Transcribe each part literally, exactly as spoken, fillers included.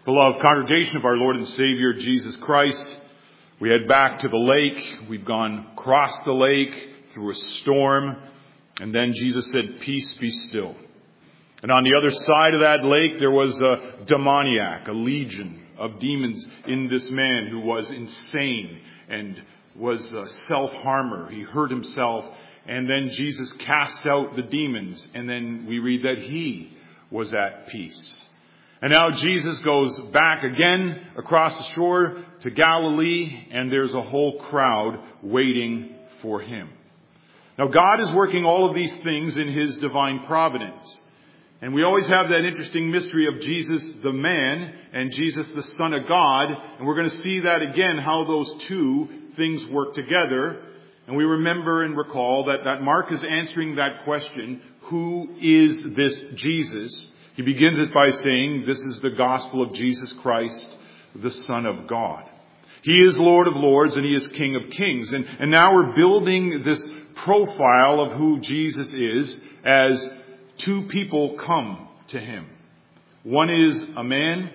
Beloved congregation of our Lord and Savior, Jesus Christ, we head back to the lake. We've gone across the lake through a storm. And then Jesus said, "Peace, be still." And on the other side of that lake, there was a demoniac, a legion of demons in this man who was insane and was a self-harmer. He hurt himself. And then Jesus cast out the demons. And then we read that he was at peace. And now Jesus goes back again across the shore to Galilee, and there's a whole crowd waiting for him. Now God is working all of these things in his divine providence. And we always have that interesting mystery of Jesus the man and Jesus the Son of God. And we're going to see that again, how those two things work together. And we remember and recall that, that Mark is answering that question, who is this Jesus? He begins it by saying, this is the gospel of Jesus Christ, the Son of God. He is Lord of Lords and he is King of Kings. And, and now we're building this profile of who Jesus is as two people come to him. One is a man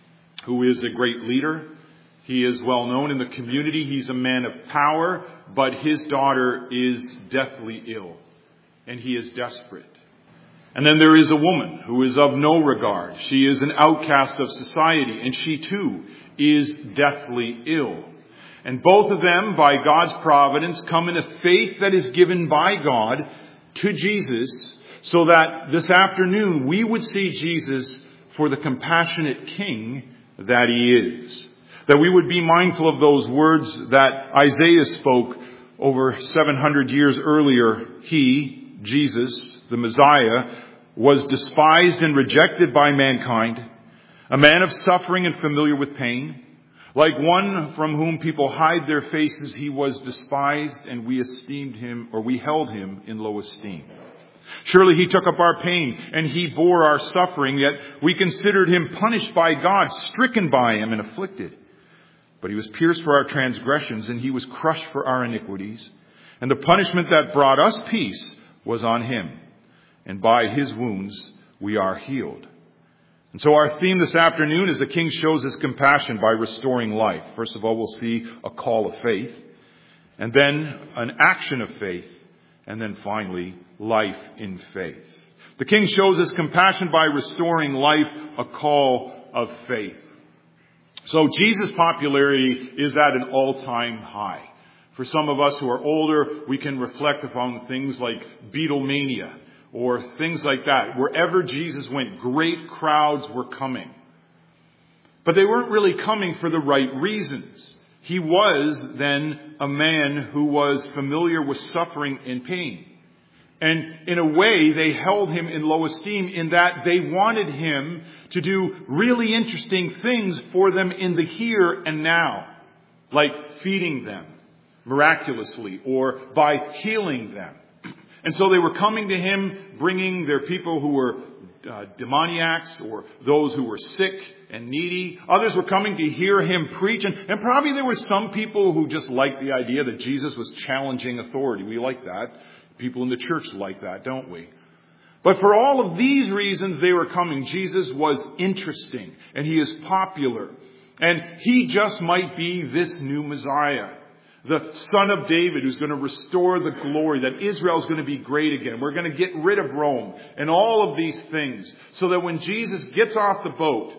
who is a great leader. He is well known in the community. He's a man of power, but his daughter is deathly ill and he is desperate. And then there is a woman who is of no regard. She is an outcast of society, and she too is deathly ill. And both of them, by God's providence, come in a faith that is given by God to Jesus, so that this afternoon we would see Jesus for the compassionate King that he is. That we would be mindful of those words that Isaiah spoke over seven hundred years earlier. He, Jesus, the Messiah, was despised and rejected by mankind, a man of suffering and familiar with pain. Like one from whom people hide their faces, he was despised, and we esteemed him, or we held him in low esteem. Surely he took up our pain, and he bore our suffering, yet we considered him punished by God, stricken by him, and afflicted. But he was pierced for our transgressions, and he was crushed for our iniquities. And the punishment that brought us peace was on him. And by his wounds we are healed. And so our theme this afternoon is the King shows his compassion by restoring life. First of all, we'll see a call of faith. And then an action of faith. And then finally, life in faith. The King shows his compassion by restoring life, a call of faith. So Jesus' popularity is at an all-time high. For some of us who are older, we can reflect upon things like Beatlemania or things like that. Wherever Jesus went, great crowds were coming. But they weren't really coming for the right reasons. He was then a man who was familiar with suffering and pain. And in a way, they held him in low esteem in that they wanted him to do really interesting things for them in the here and now, like feeding them miraculously or by healing them. And so they were coming to him, bringing their people who were uh, demoniacs or those who were sick and needy. Others were coming to hear him preach. And, and probably there were some people who just liked the idea that Jesus was challenging authority. We like that. People in the church like that, don't we? But for all of these reasons they were coming. Jesus was interesting and he is popular. And he just might be this new Messiah. The Son of David who's going to restore the glory, that Israel's going to be great again. We're going to get rid of Rome and all of these things so that when Jesus gets off the boat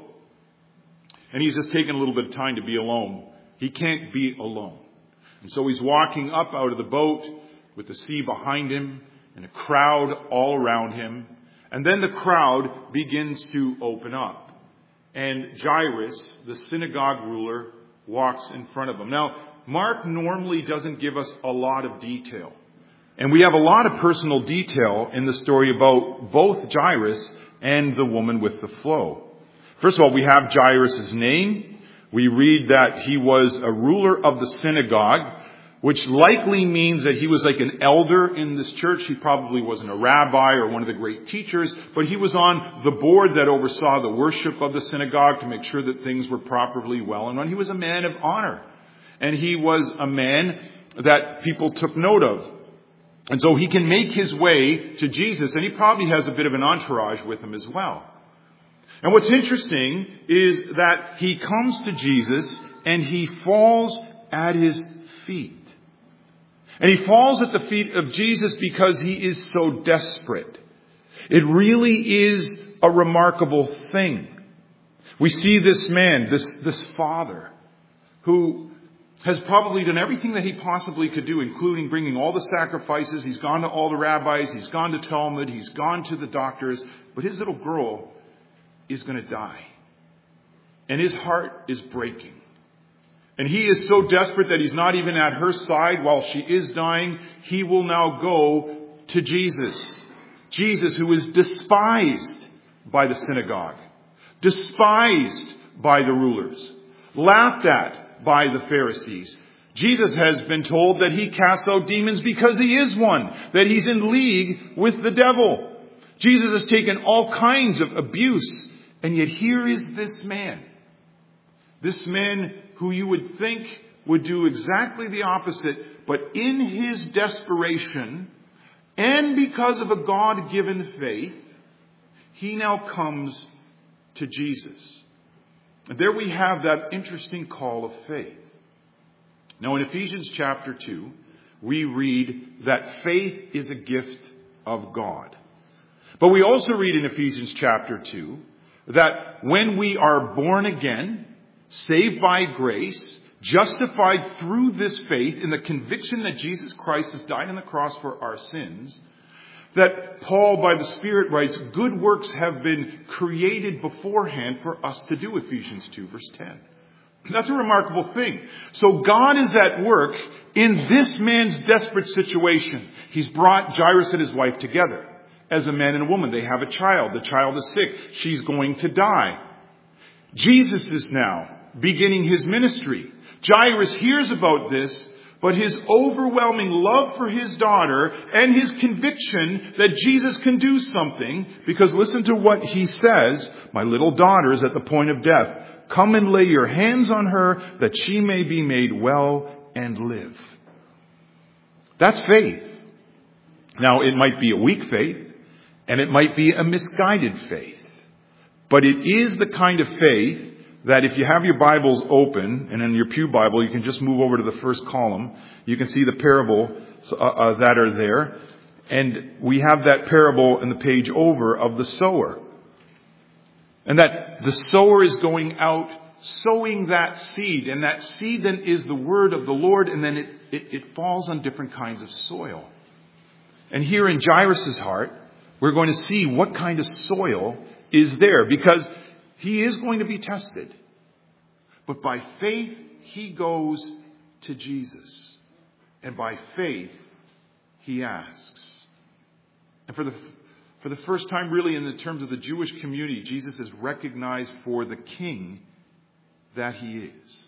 and he's just taking a little bit of time to be alone, he can't be alone. And so he's walking up out of the boat with the sea behind him and a crowd all around him. And then the crowd begins to open up. And Jairus, the synagogue ruler, walks in front of him. Now, Mark normally doesn't give us a lot of detail. And we have a lot of personal detail in the story about both Jairus and the woman with the flow. First of all, we have Jairus' name. We read that he was a ruler of the synagogue, which likely means that he was like an elder in this church. He probably wasn't a rabbi or one of the great teachers, but he was on the board that oversaw the worship of the synagogue to make sure that things were properly well and run. He was a man of honor. And he was a man that people took note of. And so he can make his way to Jesus. And he probably has a bit of an entourage with him as well. And what's interesting is that he comes to Jesus and he falls at his feet. And he falls at the feet of Jesus because he is so desperate. It really is a remarkable thing. We see this man, this, this father, who has probably done everything that he possibly could do, including bringing all the sacrifices. He's gone to all the rabbis. He's gone to Talmud. He's gone to the doctors. But his little girl is going to die. And his heart is breaking. And he is so desperate that he's not even at her side while she is dying. He will now go to Jesus. Jesus, who is despised by the synagogue, despised by the rulers, laughed at by the Pharisees. Jesus has been told that he casts out demons because he is one, that he's in league with the devil. Jesus has taken all kinds of abuse, and yet here is this man. This man who you would think would do exactly the opposite, but in his desperation, and because of a God-given faith, he now comes to Jesus. And there we have that interesting call of faith. Now in Ephesians chapter two, we read that faith is a gift of God. But we also read in Ephesians chapter two that when we are born again, saved by grace, justified through this faith in the conviction that Jesus Christ has died on the cross for our sins, that Paul by the Spirit writes, good works have been created beforehand for us to do, Ephesians two verse ten. That's a remarkable thing. So God is at work in this man's desperate situation. He's brought Jairus and his wife together as a man and a woman. They have a child. The child is sick. She's going to die. Jesus is now beginning his ministry. Jairus hears about this, but his overwhelming love for his daughter and his conviction that Jesus can do something, because listen to what he says, my little daughter is at the point of death. Come and lay your hands on her that she may be made well and live. That's faith. Now, it might be a weak faith, and it might be a misguided faith, but it is the kind of faith that if you have your Bibles open, and in your pew Bible, you can just move over to the first column. You can see the parables uh, uh, that are there. And we have that parable in the page over of the sower. And that the sower is going out sowing that seed. And that seed then is the word of the Lord. And then it, it, it falls on different kinds of soil. And here in Jairus' heart, we're going to see what kind of soil is there. Because he is going to be tested. But by faith, he goes to Jesus. And by faith, he asks. And for the, for the first time, really, in the terms of the Jewish community, Jesus is recognized for the king that he is.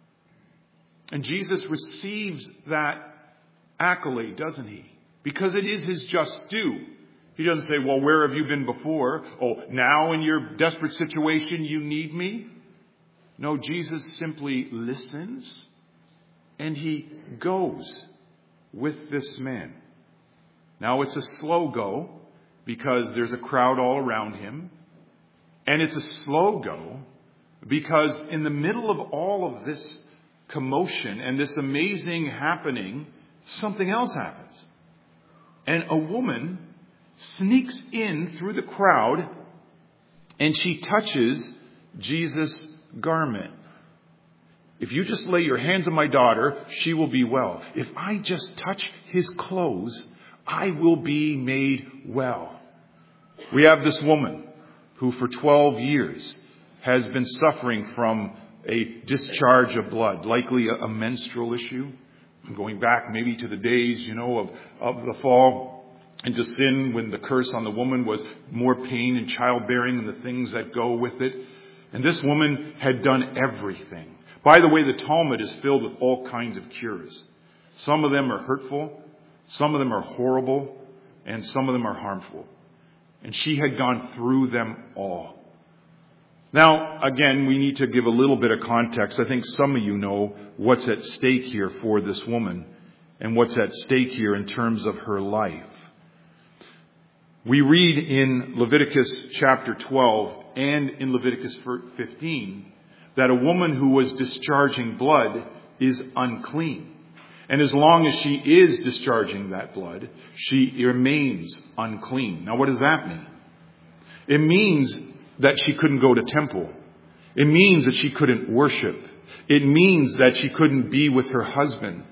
And Jesus receives that accolade, doesn't he? Because it is his just due. He doesn't say, well, where have you been before? Oh, now in your desperate situation you need me? No, Jesus simply listens and he goes with this man. Now it's a slow go because there's a crowd all around him. And it's a slow go because in the middle of all of this commotion and this amazing happening, something else happens. And a woman sneaks in through the crowd and she touches Jesus' garment. If you just lay your hands on my daughter, she will be well. If I just touch his clothes, I will be made well. We have this woman who for twelve years has been suffering from a discharge of blood, likely a, a menstrual issue, going back maybe to the days, you know, of, of the fall into sin, when the curse on the woman was more pain and childbearing and the things that go with it. And this woman had done everything. By the way, the Talmud is filled with all kinds of cures. Some of them are hurtful, some of them are horrible, and some of them are harmful. And she had gone through them all. Now, again, we need to give a little bit of context. I think some of you know what's at stake here for this woman and what's at stake here in terms of her life. We read in Leviticus chapter twelve and in Leviticus fifteen that a woman who was discharging blood is unclean. And as long as she is discharging that blood, she remains unclean. Now, what does that mean? It means that she couldn't go to temple. It means that she couldn't worship. It means that she couldn't be with her husband.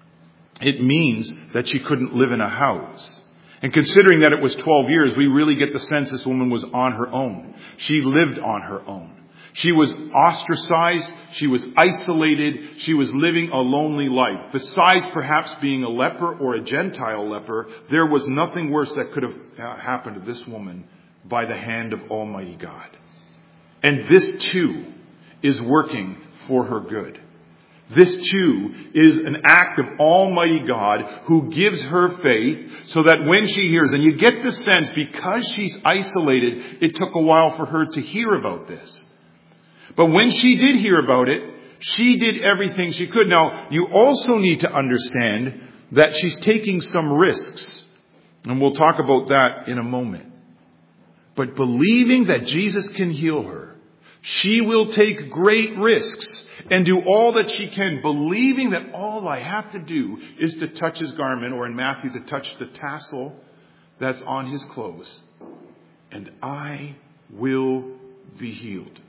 It means that she couldn't live in a house. And considering that it was twelve years, we really get the sense this woman was on her own. She lived on her own. She was ostracized. She was isolated. She was living a lonely life. Besides perhaps being a leper or a Gentile leper, there was nothing worse that could have happened to this woman by the hand of Almighty God. And this too is working for her good. This too is an act of Almighty God who gives her faith so that when she hears, and you get the sense because she's isolated, it took a while for her to hear about this. But when she did hear about it, she did everything she could. Now, you also need to understand that she's taking some risks. And we'll talk about that in a moment. But believing that Jesus can heal her, she will take great risks and do all that she can, believing that all I have to do is to touch his garment, or in Matthew, to touch the tassel that's on his clothes, and I will be healed.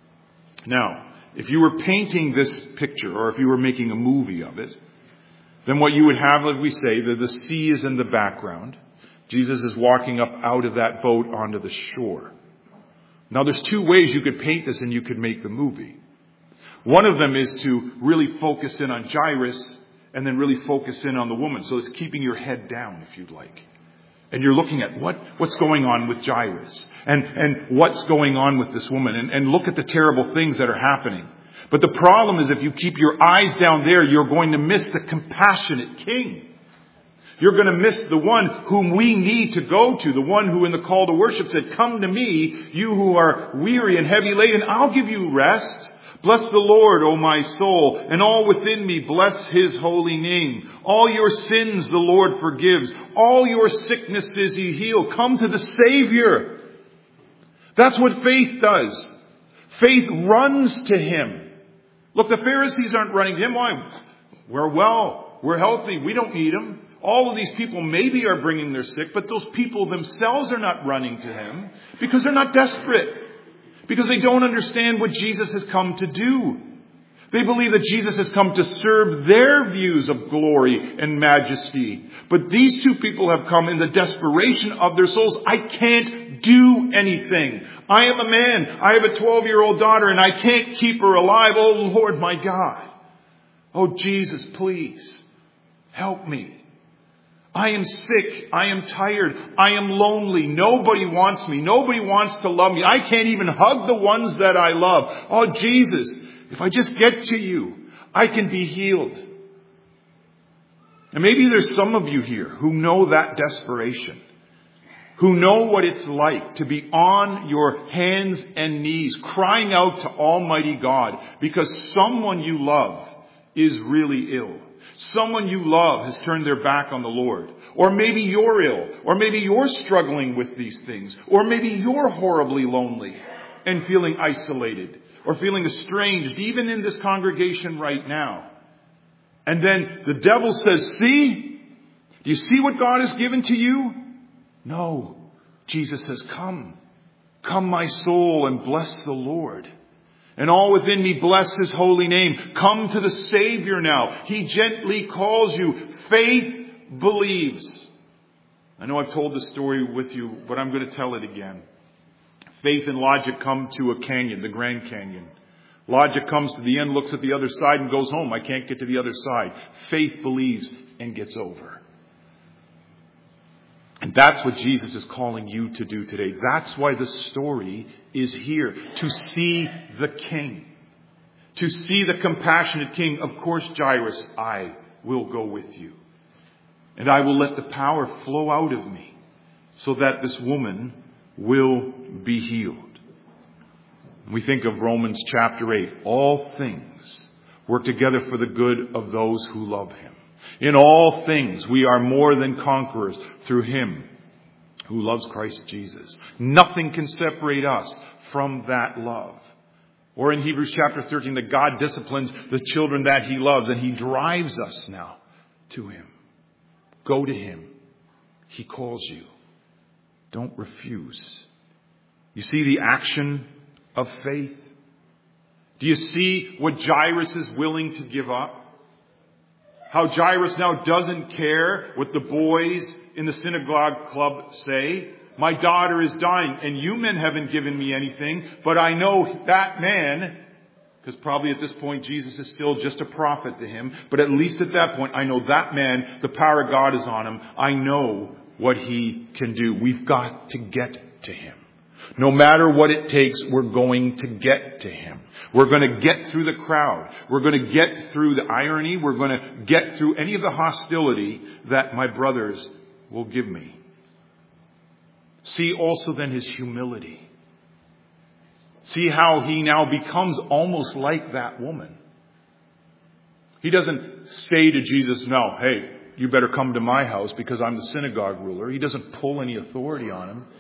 Now, if you were painting this picture, or if you were making a movie of it, then what you would have, like we say, that the sea is in the background. Jesus is walking up out of that boat onto the shore. Now, there's two ways you could paint this and you could make the movie. One of them is to really focus in on Jairus and then really focus in on the woman. So it's keeping your head down, if you'd like. And you're looking at what, what's going on with Jairus and, and what's going on with this woman, and, and look at the terrible things that are happening. But the problem is if you keep your eyes down there, you're going to miss the compassionate King. You're going to miss the one whom we need to go to, the one who in the call to worship said, "Come to me, you who are weary and heavy laden, I'll give you rest. Bless the Lord, O my soul, and all within me bless his holy name. All your sins the Lord forgives. All your sicknesses he heals. Come to the Savior." That's what faith does. Faith runs to him. Look, the Pharisees aren't running to him. Why? We're well. We're healthy. We don't need him. All of these people maybe are bringing their sick, but those people themselves are not running to him because they're not desperate. Because they don't understand what Jesus has come to do. They believe that Jesus has come to serve their views of glory and majesty. But these two people have come in the desperation of their souls. I can't do anything. I am a man. I have a twelve-year-old daughter and I can't keep her alive. Oh, Lord, my God. Oh, Jesus, please help me. I am sick. I am tired. I am lonely. Nobody wants me. Nobody wants to love me. I can't even hug the ones that I love. Oh, Jesus, if I just get to you, I can be healed. And maybe there's some of you here who know that desperation, who know what it's like to be on your hands and knees, crying out to Almighty God because someone you love is really ill. Someone you love has turned their back on the Lord. Or maybe you're ill. Or maybe you're struggling with these things. Or maybe you're horribly lonely and feeling isolated or feeling estranged, even in this congregation right now. And then the devil says, "See? Do you see what God has given to you?" No. Jesus says, "Come. Come, my soul, and bless the Lord. And all within me bless his holy name." Come to the Savior now. He gently calls you. Faith believes. I know I've told this story with you, but I'm going to tell it again. Faith and logic come to a canyon, the Grand Canyon. Logic comes to the end, looks at the other side, and goes home. I can't get to the other side. Faith believes and gets over. And that's what Jesus is calling you to do today. That's why the story is here. To see the King. To see the compassionate King. Of course, Jairus, I will go with you. And I will let the power flow out of me so that this woman will be healed. We think of Romans chapter eight. All things work together for the good of those who love him. In all things we are more than conquerors through him who loves Christ Jesus. Nothing can separate us from that love. Or in Hebrews chapter thirteen, that God disciplines the children that He loves, and He drives us now to Him. Go to Him. He calls you. Don't refuse. You see the action of faith? Do you see what Jairus is willing to give up? How Jairus now doesn't care what the boys in the synagogue club say. My daughter is dying, and you men haven't given me anything, but I know that man, because probably at this point Jesus is still just a prophet to him, but at least at that point I know that man, the power of God is on him. I know what he can do. We've got to get to him. No matter what it takes, we're going to get to him. We're going to get through the crowd. We're going to get through the irony. We're going to get through any of the hostility that my brothers will give me. See also then his humility. See how he now becomes almost like that woman. He doesn't say to Jesus, no, hey, you better come to my house because I'm the synagogue ruler. He doesn't pull any authority on him.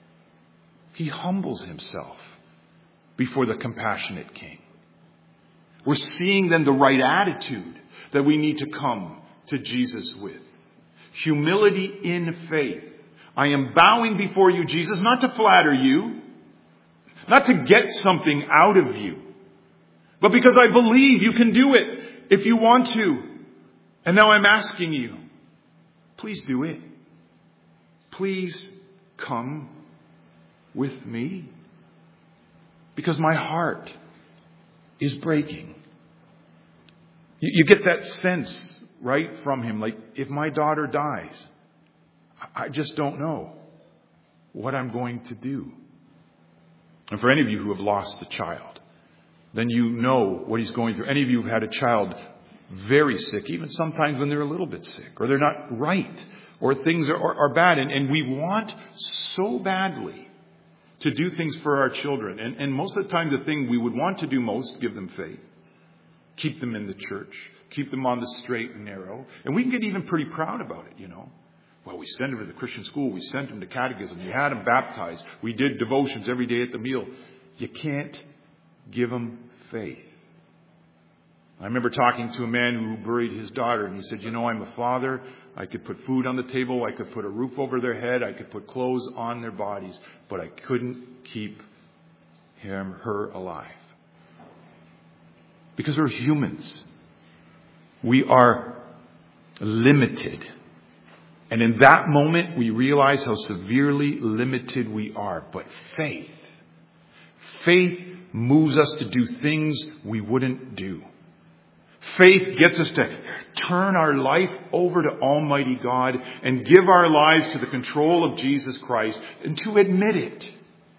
He humbles himself before the compassionate King. We're seeing then the right attitude that we need to come to Jesus with. Humility in faith. I am bowing before you, Jesus, not to flatter you, not to get something out of you, but because I believe you can do it if you want to. And now I'm asking you, please do it. Please come with me, because my heart is breaking. You, you get that sense right from him, like if my daughter dies, I just don't know what I'm going to do. And for any of you who have lost a child, then you know what he's going through. Any of you who've had a child very sick, even sometimes when they're a little bit sick, or they're not right, or things are, are, are bad, and, and we want so badly to do things for our children. And, and most of the time, the thing we would want to do most, give them faith. Keep them in the church. Keep them on the straight and narrow. And we can get even pretty proud about it, you know. Well, we sent them to the Christian school. We sent them to catechism. We had them baptized. We did devotions every day at the meal. You can't give them faith. I remember talking to a man who buried his daughter, and he said, you know, I'm a father. I could put food on the table. I could put a roof over their head. I could put clothes on their bodies, but I couldn't keep him, her alive. Because we're humans. We are limited. And in that moment, we realize how severely limited we are. But faith, faith moves us to do things we wouldn't do. Faith gets us to turn our life over to Almighty God and give our lives to the control of Jesus Christ and to admit it.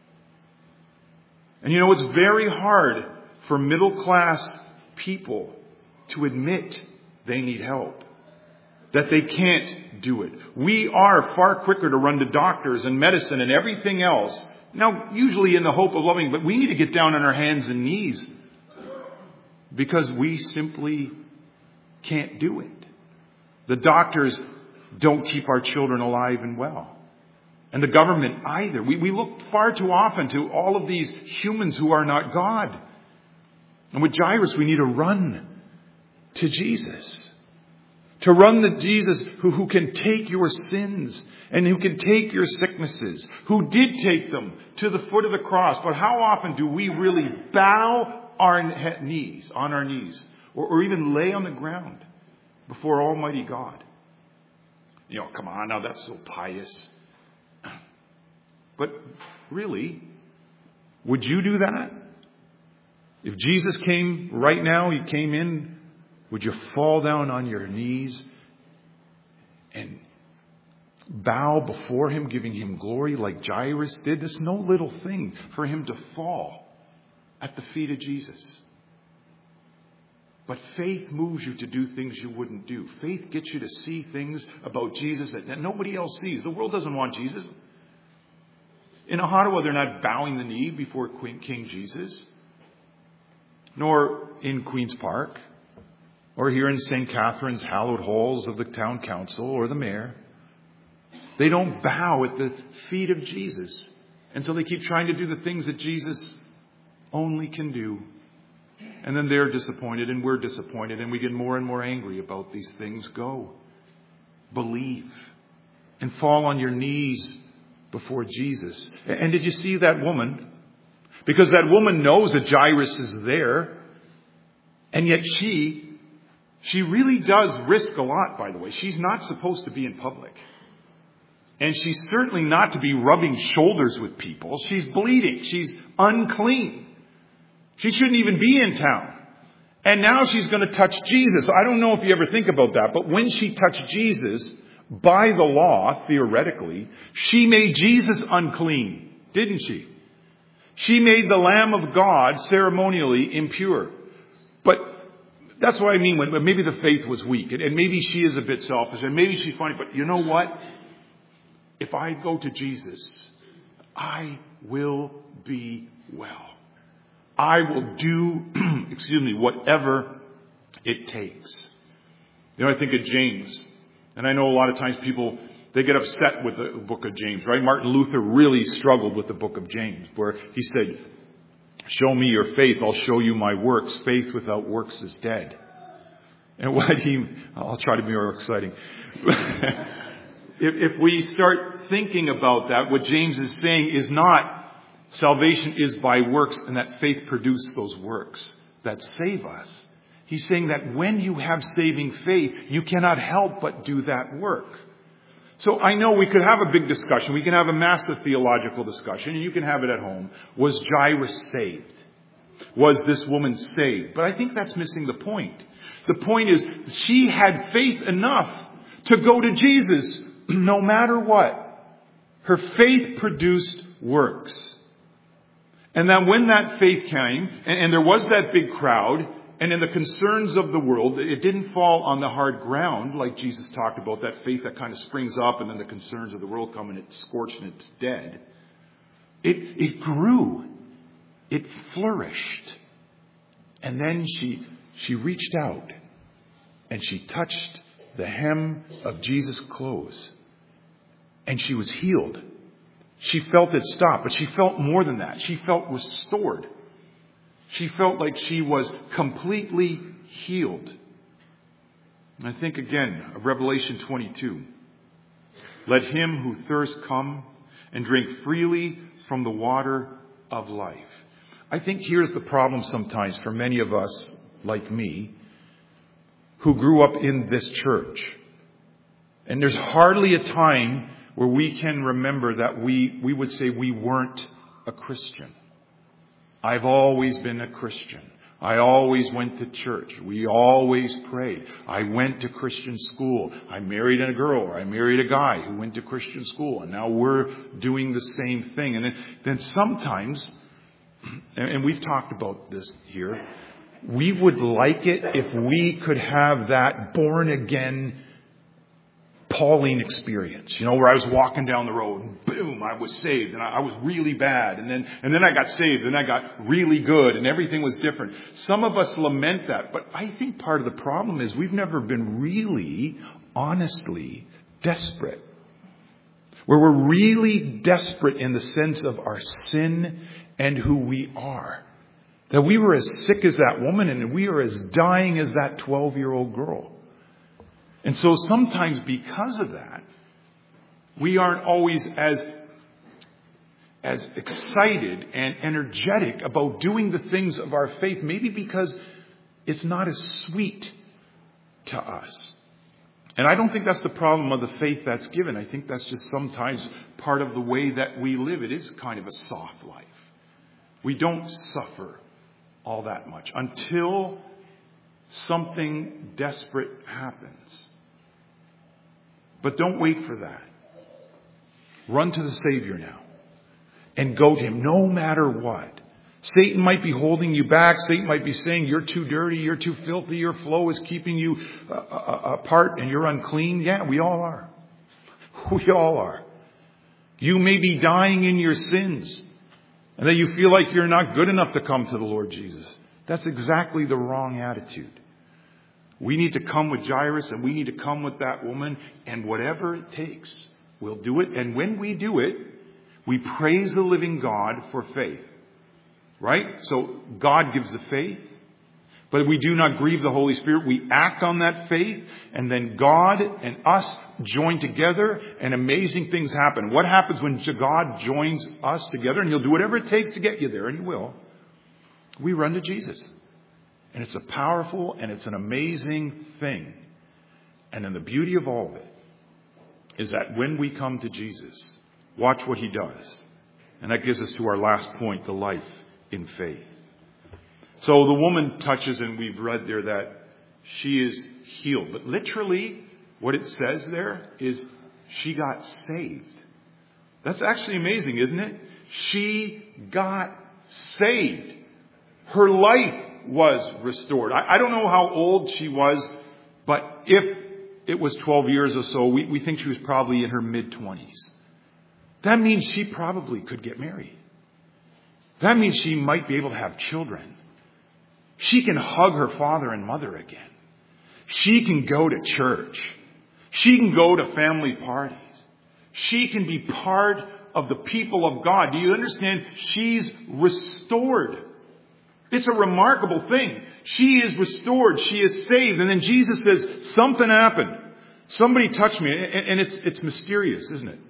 And you know, it's very hard for middle class people to admit they need help, that they can't do it. We are far quicker to run to doctors and medicine and everything else. Now, usually in the hope of loving, but we need to get down on our hands and knees, because we simply can't do it. The doctors don't keep our children alive and well. And the government either. We, we look far too often to all of these humans who are not God. And with Jairus, we need to run to Jesus. To run to Jesus who, who can take your sins and who can take your sicknesses, who did take them to the foot of the cross. But how often do we really bow our knees, on our knees, or, or even lay on the ground before Almighty God? You know, come on now, that's so pious. But really, would you do that? If Jesus came right now, he came in, would you fall down on your knees and bow before him, giving him glory like Jairus did? It's no little thing for him to fall at the feet of Jesus. But faith moves you to do things you wouldn't do. Faith gets you to see things about Jesus that nobody else sees. The world doesn't want Jesus. In Ottawa, they're not bowing the knee before King Jesus, nor in Queen's Park, or here in Saint Catherine's hallowed halls of the town council or the mayor. They don't bow at the feet of Jesus. And so they keep trying to do the things that Jesus only can do. And then they're disappointed and we're disappointed and we get more and more angry about these things. Go. Believe. And fall on your knees before Jesus. And did you see that woman? Because that woman knows that Jairus is there. And yet she, she really does risk a lot, by the way. She's not supposed to be in public. And she's certainly not to be rubbing shoulders with people. She's bleeding. She's unclean. She shouldn't even be in town. And now she's going to touch Jesus. I don't know if you ever think about that, but when she touched Jesus, by the law, theoretically, she made Jesus unclean, didn't she? She made the Lamb of God ceremonially impure. But that's what I mean when maybe the faith was weak. And maybe she is a bit selfish. And maybe she's funny. But you know what? If I go to Jesus, I will be well. I will do, excuse me, whatever it takes. You know, I think of James. And I know a lot of times people, they get upset with the book of James, right? Martin Luther really struggled with the book of James, where he said, show me your faith, I'll show you my works. Faith without works is dead. And what he, I'll try to be more exciting. if, if we start thinking about that, what James is saying is not salvation is by works and that faith produces those works that save us. He's saying that when you have saving faith, you cannot help but do that work. So I know we could have a big discussion. We can have a massive theological discussion, and you can have it at home. Was Jairus saved? Was this woman saved? But I think that's missing the point. The point is she had faith enough to go to Jesus no matter what. Her faith produced works. And then when that faith came, and, and there was that big crowd, and in the concerns of the world, it didn't fall on the hard ground like Jesus talked about, that faith that kind of springs up and then the concerns of the world come and it's scorched and it's dead. It, it grew. It flourished. And then she, she reached out and she touched the hem of Jesus' clothes. And she was healed. She felt it stop, but she felt more than that. She felt restored. She felt like she was completely healed. And I think again of Revelation twenty-two. Let him who thirsts come and drink freely from the water of life. I think here's the problem sometimes for many of us, like me, who grew up in this church. And there's hardly a time where we can remember that we, we would say we weren't a Christian. I've always been a Christian. I always went to church. We always prayed. I went to Christian school. I married a girl or I married a guy who went to Christian school. And now we're doing the same thing. And then, then sometimes, and we've talked about this here, we would like it if we could have that born again Pauline experience, you know, where I was walking down the road and boom, I was saved and I, I was really bad. And then, and then I got saved and I got really good and everything was different. Some of us lament that, but I think part of the problem is we've never been really, honestly desperate. Where we're really desperate in the sense of our sin and who we are. That we were as sick as that woman and we are as dying as that twelve-year-old girl. And so sometimes because of that, we aren't always as, as excited and energetic about doing the things of our faith, maybe because it's not as sweet to us. And I don't think that's the problem of the faith that's given. I think that's just sometimes part of the way that we live. It is kind of a soft life. We don't suffer all that much until something desperate happens. But don't wait for that. Run to the Savior now and go to Him no matter what. Satan might be holding you back. Satan might be saying you're too dirty, you're too filthy, your flow is keeping you uh, uh, apart and you're unclean. Yeah, we all are. We all are. You may be dying in your sins and that you feel like you're not good enough to come to the Lord Jesus. That's exactly the wrong attitude. We need to come with Jairus and we need to come with that woman, and whatever it takes, We'll do it. And when we do it, we praise the living God for faith. Right? So God gives the faith. But we do not grieve the Holy Spirit. We act on that faith. And then God and us join together. And amazing things happen. What happens when God joins us together? And He'll do whatever it takes to get you there. And He will. We run to Jesus. And it's a powerful and it's an amazing thing. And then the beauty of all of it is that when we come to Jesus, watch what He does. And that gives us to our last point, the life in faith. So the woman touches, and we've read there that she is healed. But literally, what it says there is she got saved. That's actually amazing, isn't it? She got saved. Her life was restored. I, I don't know how old she was, but if it was twelve years or so, we, we think she was probably in her mid-twenties. That means she probably could get married. That means she might be able to have children. She can hug her father and mother again. She can go to church. She can go to family parties. She can be part of the people of God. Do you understand? She's restored. It's a remarkable thing. She is restored. She is saved. And then Jesus says, something happened. Somebody touched me. And it's, it's mysterious, isn't it?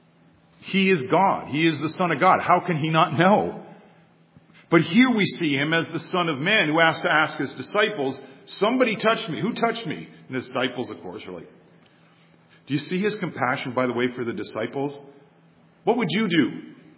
He is God. He is the Son of God. How can He not know? But here we see Him as the Son of Man who has to ask His disciples, somebody touched me. Who touched me? And the disciples, of course, are like, do you see His compassion, by the way, for the disciples? What would you do?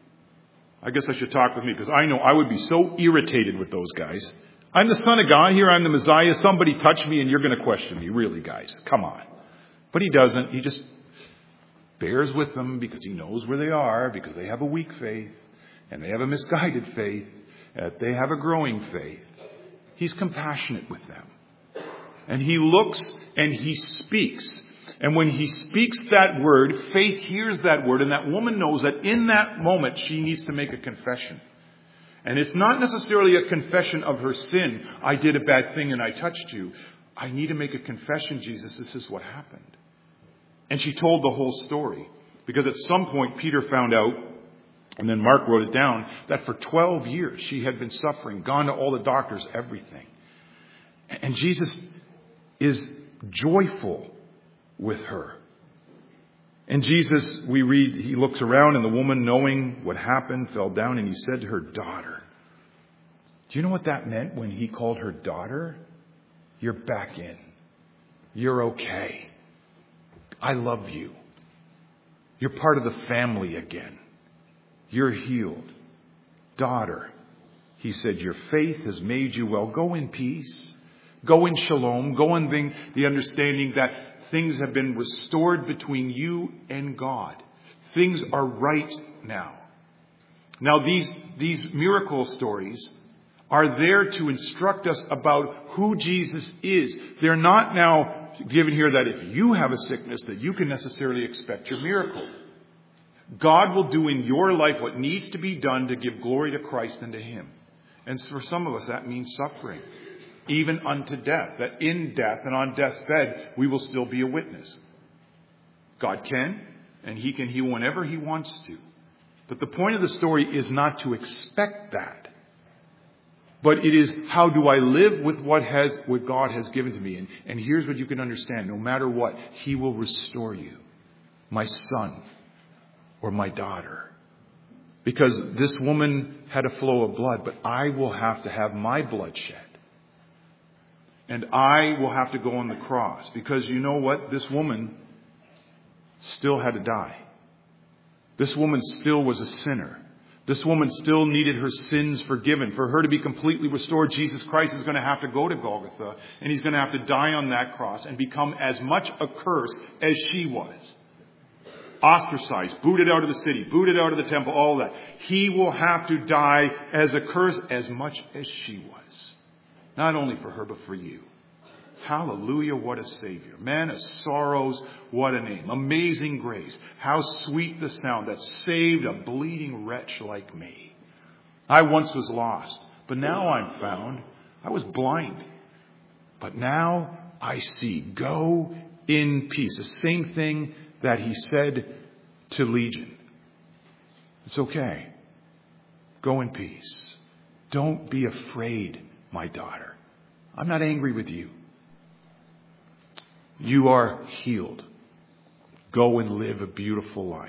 I guess I should talk with me because I know I would be so irritated with those guys. I'm the Son of God. Here I'm the Messiah. Somebody touched me and you're going to question me. Really, guys? Come on. But He doesn't. He just bears with them because He knows where they are, because they have a weak faith and they have a misguided faith. Uh, they have a growing faith. He's compassionate with them. And He looks and He speaks. And when He speaks that word, faith hears that word. And that woman knows that in that moment she needs to make a confession. And it's not necessarily a confession of her sin. I did a bad thing and I touched you. I need to make a confession, Jesus. This is what happened. And she told the whole story. Because at some point Peter found out, and then Mark wrote it down, that for twelve years she had been suffering, gone to all the doctors, everything. And Jesus is joyful with her. And Jesus, we read, He looks around, and the woman, knowing what happened, fell down, and He said to her, daughter. Do you know what that meant when He called her daughter? You're back in. You're okay. I love you. You're part of the family again. You're healed. Daughter, He said, your faith has made you well. Go in peace. Go in shalom. Go in the, the understanding that things have been restored between you and God. Things are right now. Now, these, these miracle stories are there to instruct us about who Jesus is. They're not now given here that if you have a sickness that you can necessarily expect your miracle. God will do in your life what needs to be done to give glory to Christ and to Him. And for some of us, that means suffering, even unto death. That in death and on death's bed, we will still be a witness. God can, and He can heal whenever He wants to. But the point of the story is not to expect that. But it is, how do I live with what has what God has given to me? And, and here's what you can understand. No matter what, He will restore you. My son. Or my daughter. Because this woman had a flow of blood, but I will have to have my blood shed. And I will have to go on the cross. Because you know what? This woman still had to die. This woman still was a sinner. This woman still needed her sins forgiven. For her to be completely restored, Jesus Christ is going to have to go to Golgotha. And He's going to have to die on that cross and become as much a curse as she was. Ostracized, booted out of the city, booted out of the temple, all that. He will have to die as a curse as much as she was. Not only for her, but for you. Hallelujah, what a Savior. Man of sorrows, what a name. Amazing grace. How sweet the sound that saved a bleeding wretch like me. I once was lost, but now I'm found. I was blind, but now I see. Go in peace. The same thing that He said to Legion. It's okay. Go in peace. Don't be afraid, my daughter. I'm not angry with you. You are healed. Go and live a beautiful life.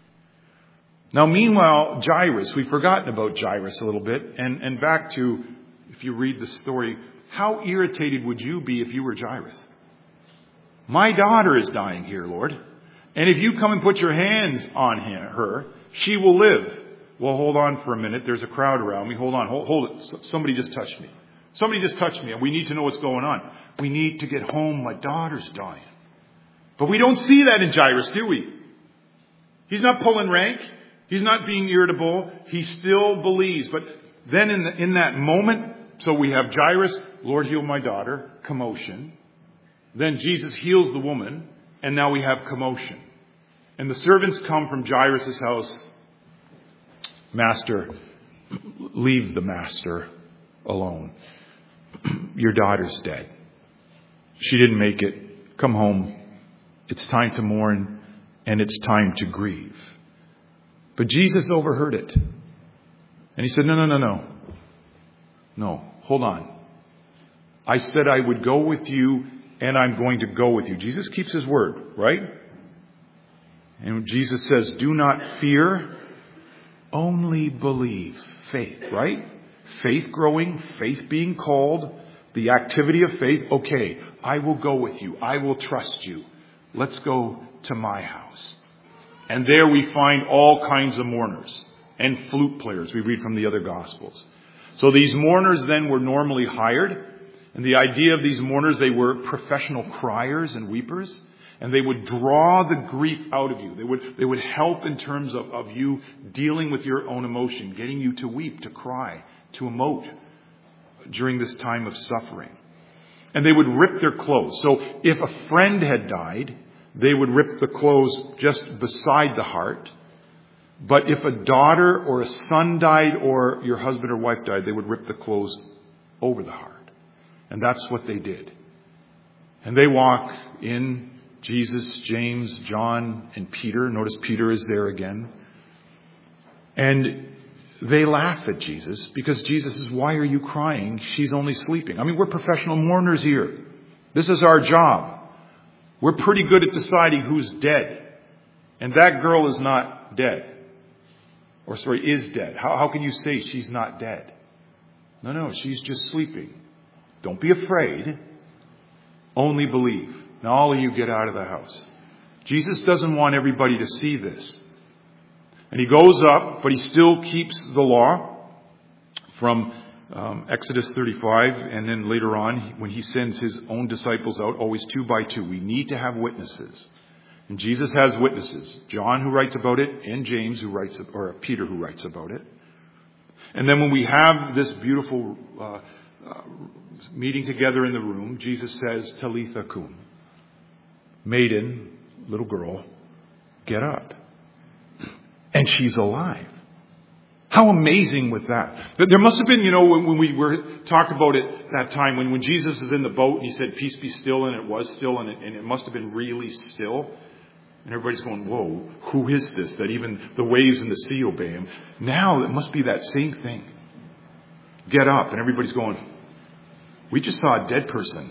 Now, meanwhile, Jairus, we've forgotten about Jairus a little bit. And, and back to, if you read the story, how irritated would you be if you were Jairus? My daughter is dying here, Lord. And if you come and put your hands on her, she will live. Well, hold on for a minute. There's a crowd around me. Hold on. Hold, hold it. Somebody just touched me. Somebody just touched me. We need to know what's going on. We need to get home. My daughter's dying. But we don't see that in Jairus, do we? He's not pulling rank. He's not being irritable. He still believes. But then in, the, in that moment, so we have Jairus, Lord, heal my daughter, commotion. Then Jesus heals the woman, and now we have commotion. And the servants come from Jairus' house. Master, leave the master alone. Your daughter's dead. She didn't make it. Come home. It's time to mourn, and it's time to grieve. But Jesus overheard it. And he said, no, no, no, no. No, hold on. I said I would go with you, and I'm going to go with you. Jesus keeps his word, right? And Jesus says, do not fear, only believe. Faith, right? Faith growing, faith being called, the activity of faith. Okay, I will go with you. I will trust you. Let's go to my house. And there we find all kinds of mourners and flute players. We read from the other Gospels. So these mourners then were normally hired. And the idea of these mourners, they were professional criers and weepers. And they would draw the grief out of you. They would, they would help in terms of, of you dealing with your own emotion, getting you to weep, to cry, to emote during this time of suffering. And they would rip their clothes. So if a friend had died, they would rip the clothes just beside the heart. But if a daughter or a son died or your husband or wife died, they would rip the clothes over the heart. And that's what they did. And they walk in, Jesus, James, John, and Peter. Notice Peter is there again. And they laugh at Jesus because Jesus says, why are you crying? She's only sleeping. I mean, we're professional mourners here. This is our job. We're pretty good at deciding who's dead. And that girl is not dead. Or sorry, is dead. How, how can you say she's not dead? No, no, she's just sleeping. Don't be afraid. Only believe. Now all of you get out of the house. Jesus doesn't want everybody to see this. And he goes up, but he still keeps the law from um, Exodus thirty-five. And then later on, when he sends his own disciples out, always two by two. We need to have witnesses. And Jesus has witnesses. John, who writes about it, and James, who writes, or Peter, who writes about it. And then when we have this beautiful uh, uh, meeting together in the room, Jesus says, Talitha cum. Maiden, little girl, get up. And she's alive. How amazing was that? There must have been, you know, when, when we were talked about it that time, when, when Jesus is in the boat and he said, peace be still, and it was still, and it, and it must have been really still. And everybody's going, whoa, who is this? That even the waves and the sea obey him. Now it must be that same thing. Get up. And everybody's going, we just saw a dead person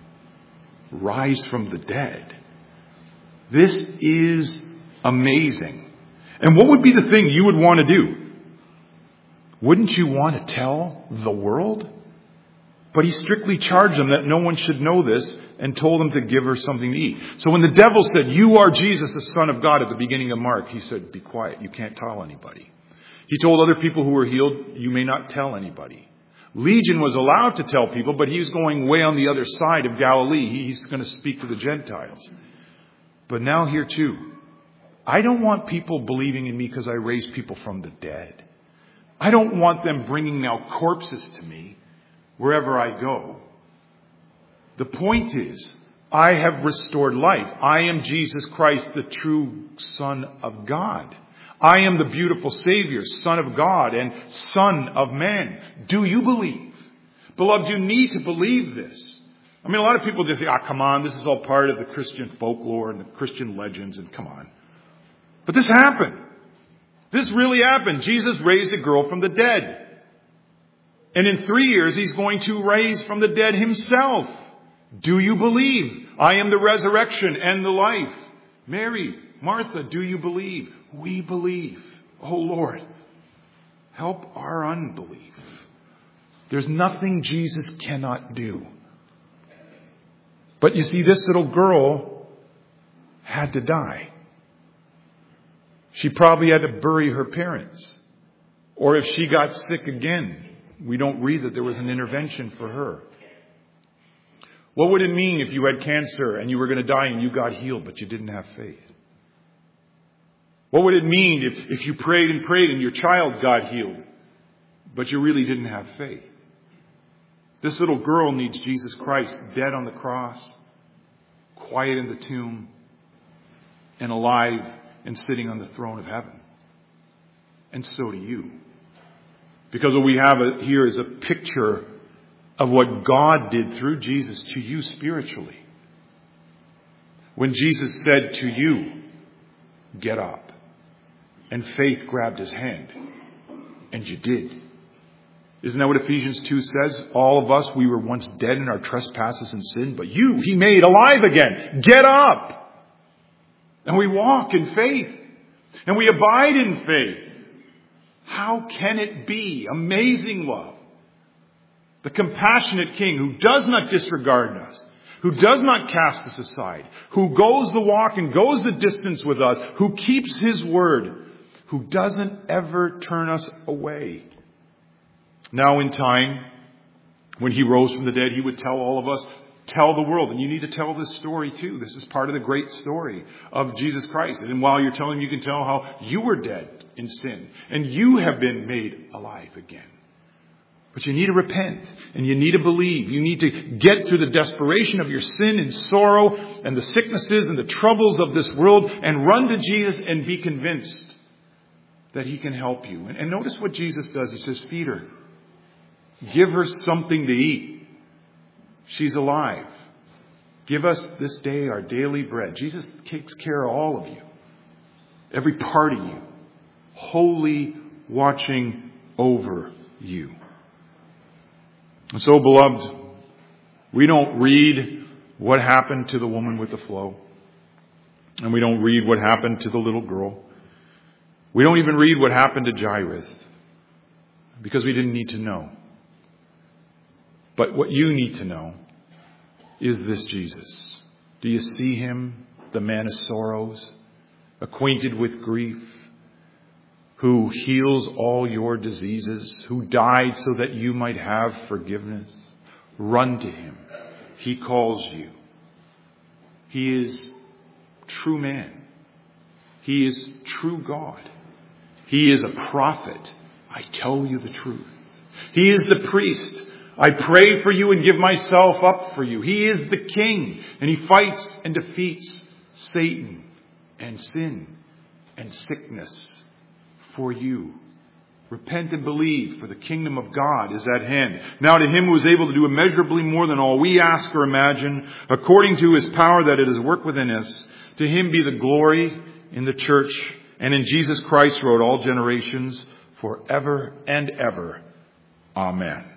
rise from the dead. This is amazing. And what would be the thing you would want to do? Wouldn't you want to tell the world? But he strictly charged them that no one should know this and told them to give her something to eat. So when the devil said, you are Jesus, the Son of God, at the beginning of Mark, he said, be quiet. You can't tell anybody. He told other people who were healed, you may not tell anybody. Legion was allowed to tell people, but he was going way on the other side of Galilee. He's going to speak to the Gentiles. But now here too, I don't want people believing in me because I raise people from the dead. I don't want them bringing now corpses to me wherever I go. The point is, I have restored life. I am Jesus Christ, the true Son of God. I am the beautiful Savior, Son of God and Son of Man. Do you believe? Beloved, you need to believe this. I mean, a lot of people just say, ah, come on, this is all part of the Christian folklore and the Christian legends, and come on. But this happened. This really happened. Jesus raised a girl from the dead. And in three years, he's going to raise from the dead himself. Do you believe? I am the resurrection and the life. Mary, Martha, do you believe? We believe. Oh Lord, help our unbelief. There's nothing Jesus cannot do. But you see, this little girl had to die. She probably had to bury her parents. Or if she got sick again, we don't read that there was an intervention for her. What would it mean if you had cancer and you were going to die and you got healed, but you didn't have faith? What would it mean if, if you prayed and prayed and your child got healed, but you really didn't have faith? This little girl needs Jesus Christ, dead on the cross, quiet in the tomb, and alive and sitting on the throne of heaven. And so do you. Because what we have here is a picture of what God did through Jesus to you spiritually. When Jesus said to you, get up, and faith grabbed his hand, and you did. Isn't that what Ephesians two says? All of us, we were once dead in our trespasses and sin, but you, he made alive again. Get up! And we walk in faith, and we abide in faith. How can it be? Amazing love. The compassionate King who does not disregard us, who does not cast us aside, who goes the walk and goes the distance with us, who keeps his word, who doesn't ever turn us away. Now in time, when he rose from the dead, he would tell all of us, tell the world. And you need to tell this story too. This is part of the great story of Jesus Christ. And while you're telling, you can tell how you were dead in sin and you have been made alive again. But you need to repent and you need to believe. You need to get through the desperation of your sin and sorrow and the sicknesses and the troubles of this world and run to Jesus and be convinced that he can help you. And, and notice what Jesus does. He says, feed her. Give her something to eat. She's alive. Give us this day our daily bread. Jesus takes care of all of you. Every part of you. Wholly watching over you. And so, beloved, we don't read what happened to the woman with the flow. And we don't read what happened to the little girl. We don't even read what happened to Jairus. Because we didn't need to know. But what you need to know is this Jesus. Do you see him, the man of sorrows, acquainted with grief, who heals all your diseases, who died so that you might have forgiveness? Run to him. He calls you. He is true man. He is true God. He is a prophet. I tell you the truth. He is the priest. I pray for you and give myself up for you. He is the king, and he fights and defeats Satan and sin and sickness for you. Repent and believe, for the kingdom of God is at hand. Now to him who is able to do immeasurably more than all we ask or imagine, according to his power that it is worked within us, to him be the glory in the church and in Jesus Christ throughout all generations, forever and ever. Amen.